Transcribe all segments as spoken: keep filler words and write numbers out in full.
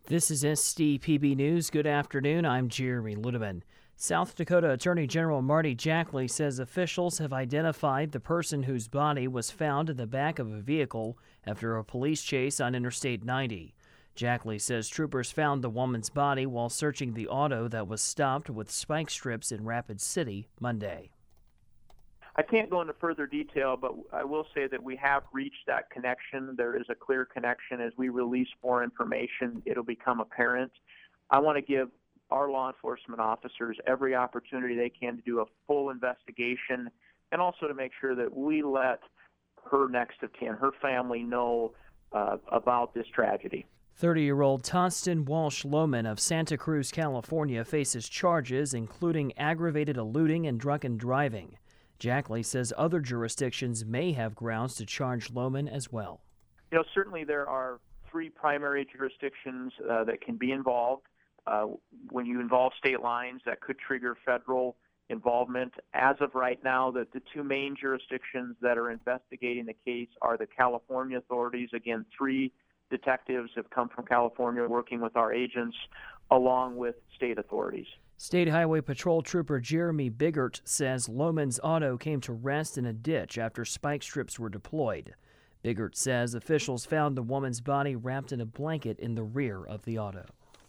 This is S D P B News. Good afternoon. I'm Jeremy Ludeman. South Dakota Attorney General Marty Jackley says officials have identified the person whose body was found in the back of a vehicle after a police chase on Interstate ninety. Jackley says troopers found the woman's body while searching the auto that was stopped with spike strips in Rapid City Monday. I can't go into further detail, but I will say that we have reached that connection. There is a clear connection. As we release more information, it'll become apparent. I want to give our law enforcement officers every opportunity they can to do a full investigation and also to make sure that we let her next of kin, her family, know uh, about this tragedy. thirty-year-old Tostin Walsh Lohman of Santa Cruz, California, faces charges including aggravated eluding and drunken driving. Jackley says other jurisdictions may have grounds to charge Lohman as well. You know, certainly there are three primary jurisdictions uh, that can be involved. Uh, when you involve state lines, that could trigger federal involvement. As of right now, the, the two main jurisdictions that are investigating the case are the California authorities. Again, three detectives have come from California working with our agents, along with state authorities. State Highway Patrol Trooper Jeremy Biggert says Lohman's auto came to rest in a ditch after spike strips were deployed. Biggert says officials found the woman's body wrapped in a blanket in the rear of the auto.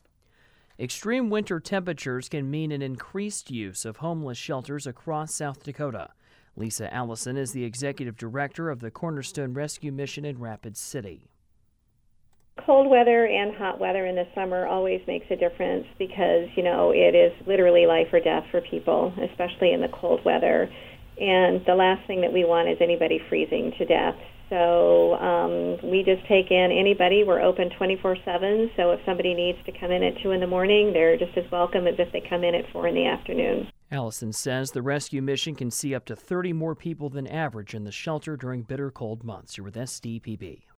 Extreme winter temperatures can mean an increased use of homeless shelters across South Dakota. Lisa Allison is the executive director of the Cornerstone Rescue Mission in Rapid City. Cold weather and hot weather in the summer always makes a difference because, you know, it is literally life or death for people, especially in the cold weather. And the last thing that we want is anybody freezing to death. So um, we just take in anybody. We're open twenty-four seven, so if somebody needs to come in at two in the morning, they're just as welcome as if they come in at four in the afternoon. Allison says the rescue mission can see up to thirty more people than average in the shelter during bitter cold months. You're with S D P B.